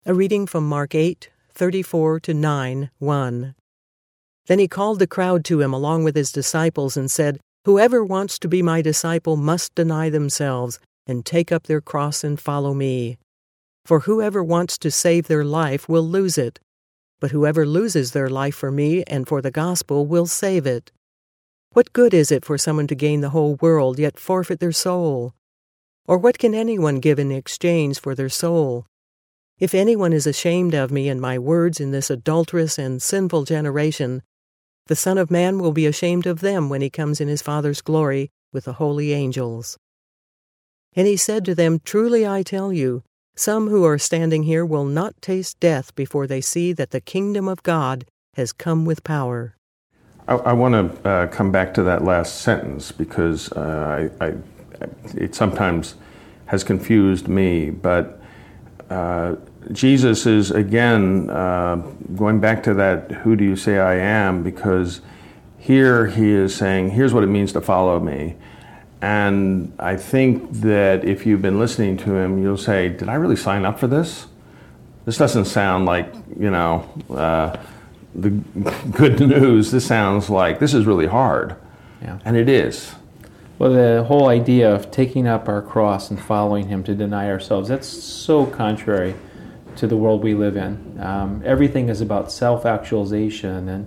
A reading from Mark 8:34-9:1. Then he called the crowd to him along with his disciples and said, "Whoever wants to be my disciple must deny themselves and take up their cross and follow me. For whoever wants to save their life will lose it, but whoever loses their life for me and for the gospel will save it. What good is it for someone to gain the whole world yet forfeit their soul? Or what can anyone give in exchange for their soul? If anyone is ashamed of me and my words in this adulterous and sinful generation, the Son of Man will be ashamed of them when he comes in his Father's glory with the holy angels." And he said to them, "Truly I tell you, some who are standing here will not taste death before they see that the kingdom of God has come with power." I want to come back to that last sentence because it sometimes has confused me, but Jesus is again going back to that, who do you say I am? Because here he is saying, here's what it means to follow me. And I think that if you've been listening to him, you'll say, did I really sign up for this? This doesn't sound like, the good news. This sounds like this is really hard. Yeah. And it is. Well, the whole idea of taking up our cross and following him to deny ourselves, that's so contrary to the world we live in. Everything is about self-actualization and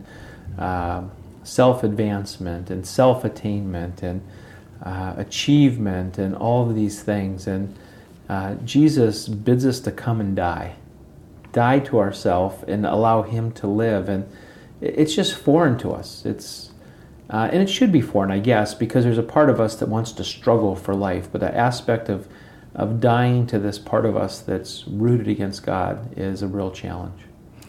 self-advancement and self-attainment and achievement and all of these things. And Jesus bids us to come and die to ourselves and allow him to live. And it's just foreign to us. And it should be foreign, I guess, because there's a part of us that wants to struggle for life. But the aspect of dying to this part of us that's rooted against God is a real challenge.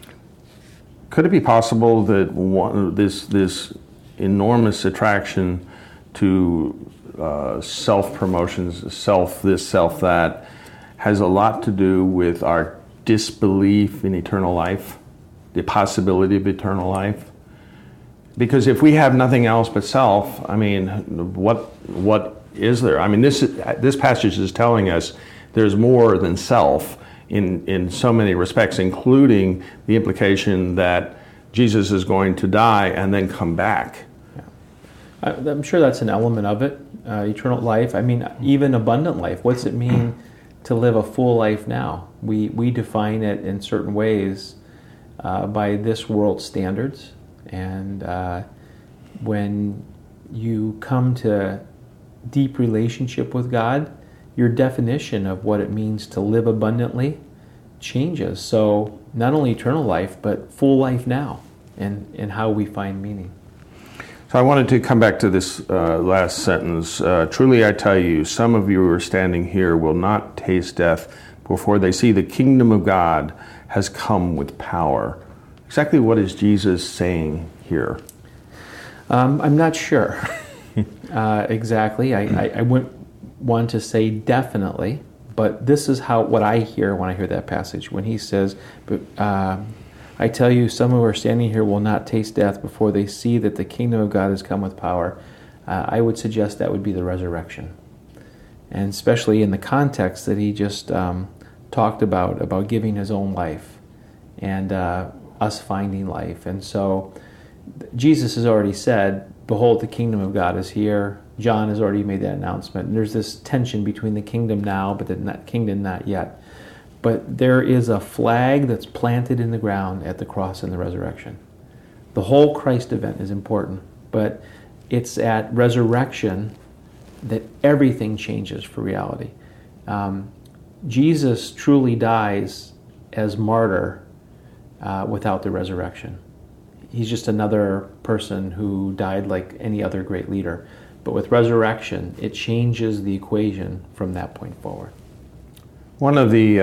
Could it be possible that this enormous attraction to self-promotions, self this, self that, has a lot to do with our disbelief in eternal life, the possibility of eternal life? Because if we have nothing else but self, I mean, what is there? I mean, this passage is telling us there's more than self in so many respects, including the implication that Jesus is going to die and then come back. Yeah. I'm sure that's an element of it, eternal life. I mean, even abundant life. What's it mean to live a full life now? We define it in certain ways by this world's standards. And when you come to deep relationship with God, your definition of what it means to live abundantly changes. So not only eternal life, but full life now and how we find meaning. So I wanted to come back to this last sentence. Truly I tell you, some of you who are standing here will not taste death before they see the kingdom of God has come with power. Exactly what is Jesus saying here? I'm not sure exactly. I wouldn't want to say definitely, but this is what I hear when I hear that passage. When he says, I tell you, some who are standing here will not taste death before they see that the kingdom of God has come with power. I would suggest that would be the resurrection. And especially in the context that he just talked about giving his own life and us finding life. And so Jesus has already said, behold, the kingdom of God is here. John has already made that announcement. And there's this tension between the kingdom now, but the kingdom not yet. But there is a flag that's planted in the ground at the cross and the resurrection. The whole Christ event is important, but it's at resurrection that everything changes for reality. Jesus truly dies as martyr without the resurrection. He's just another person who died like any other great leader. But with resurrection, it changes the equation from that point forward. One of the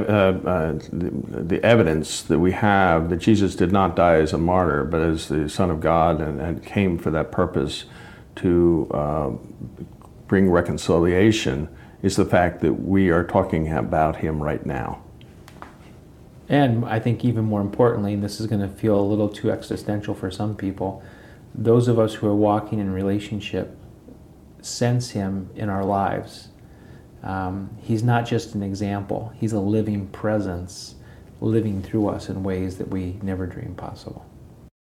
evidence that we have that Jesus did not die as a martyr, but as the Son of God and came for that purpose to bring reconciliation is the fact that we are talking about him right now. And I think even more importantly, and this is going to feel a little too existential for some people, those of us who are walking in relationship sense him in our lives. He's not just an example. He's a living presence living through us in ways that we never dreamed possible.